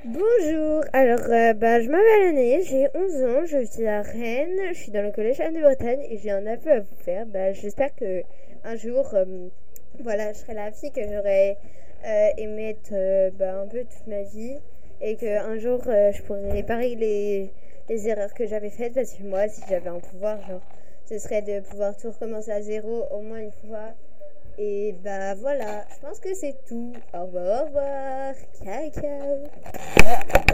Bonjour, je m'appelle Anaïs, j'ai 11 ans, je vis à Rennes, je suis dans le collège Anne-de-Bretagne et j'ai un aveu à vous faire. J'espère que un jour, je serai la fille que j'aurais aimé être un peu toute ma vie et qu'un jour je pourrai réparer les erreurs que j'avais faites parce que moi, si j'avais un pouvoir, ce serait de pouvoir tout recommencer à zéro au moins une fois. Et voilà, je pense que c'est tout. Au revoir, au revoir. Ciao, ciao.